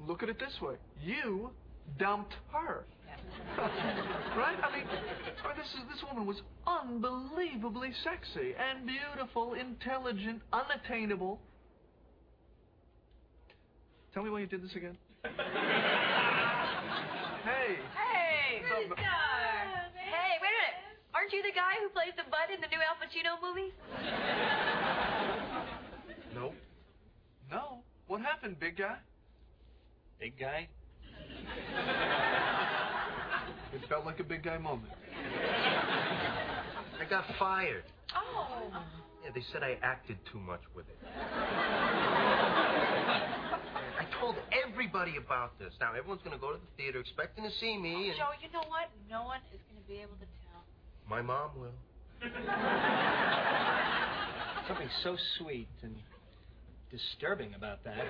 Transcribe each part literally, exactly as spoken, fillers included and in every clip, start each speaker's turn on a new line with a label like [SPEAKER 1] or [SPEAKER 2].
[SPEAKER 1] look at it this way. You dumped her. Right? I mean, I mean, this is this woman was unbelievably sexy and beautiful, intelligent, unattainable. Tell me why you did this again. Hey.
[SPEAKER 2] Hey. Who's Star? Hey, wait a minute. Aren't you the guy who plays the bud in the new Al Pacino movie?
[SPEAKER 1] No. No. What happened, big guy?
[SPEAKER 3] Big guy?
[SPEAKER 1] It felt like a big guy moment.
[SPEAKER 4] I got fired.
[SPEAKER 2] Oh.
[SPEAKER 4] Yeah, they said I acted too much with it. I told everybody about this. Now, everyone's going to go to the theater expecting to see me.
[SPEAKER 2] Oh,
[SPEAKER 4] and...
[SPEAKER 2] Joe, you know what? No one is going to be able to tell.
[SPEAKER 4] My mom will.
[SPEAKER 3] Something so sweet and disturbing about that.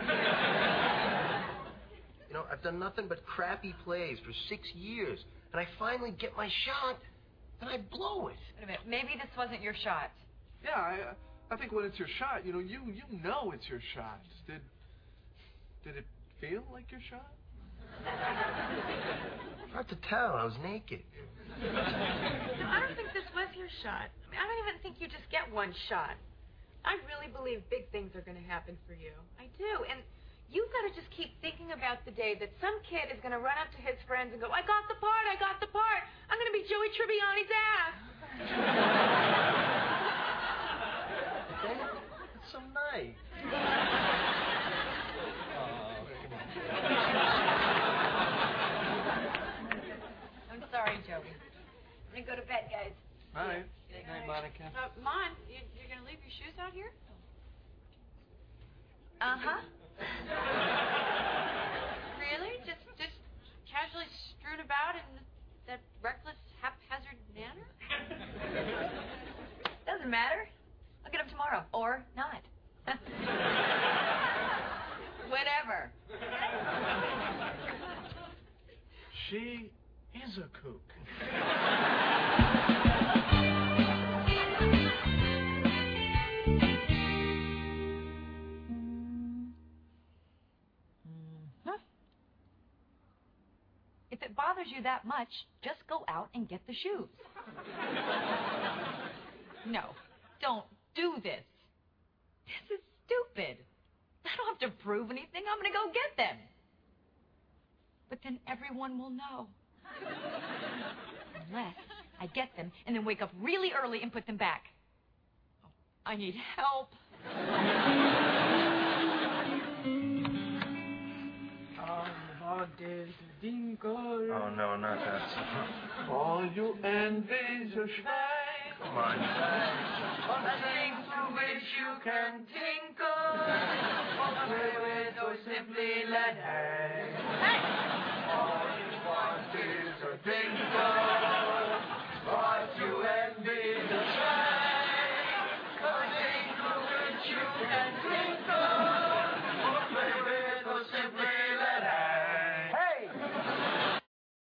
[SPEAKER 4] You know, I've done nothing but crappy plays for six years, and I finally get my shot, and I blow it.
[SPEAKER 2] Wait a minute. Maybe this wasn't your shot.
[SPEAKER 1] Yeah, I, I think when it's your shot, you know, you you know it's your shot. Did did it feel like your shot?
[SPEAKER 4] Hard to tell. I was naked.
[SPEAKER 5] No, I don't think this was your shot. I mean, I don't even think you just get one shot. I really believe big things are going to happen for you. I do. And you've got to just keep thinking about the day that some kid is going to run up to his friends and go, I got the part, I got the part. I'm going to be Joey Tribbiani's ass.
[SPEAKER 3] It's so nice.
[SPEAKER 2] I'm sorry, Joey. I'm going to go to bed, guys.
[SPEAKER 1] All right.
[SPEAKER 3] Good night, Monica.
[SPEAKER 5] Uh, Mon, you, you're going to leave your shoes out here?
[SPEAKER 2] Uh-huh.
[SPEAKER 5] Really? Just just casually strewn about in that reckless, haphazard manner?
[SPEAKER 2] Doesn't matter. I'll get them tomorrow. Or not. Whatever.
[SPEAKER 1] She is a kook.
[SPEAKER 2] If it bothers you that much, just go out and get the shoes. No, don't do this. This is stupid. I don't have to prove anything. I'm going to go get them. But then everyone will know. Unless I get them and then wake up really early and put them back. Oh, I need help.
[SPEAKER 4] Oh, no, not that song.
[SPEAKER 1] All you envy's a Schwein.
[SPEAKER 4] Come on.
[SPEAKER 1] On a thing through which you can tinkle, or play with, or simply let hang.
[SPEAKER 2] Hey!
[SPEAKER 1] All you want is a tinkle. What you envy's a Schwein. On a thing through which you can tinkle.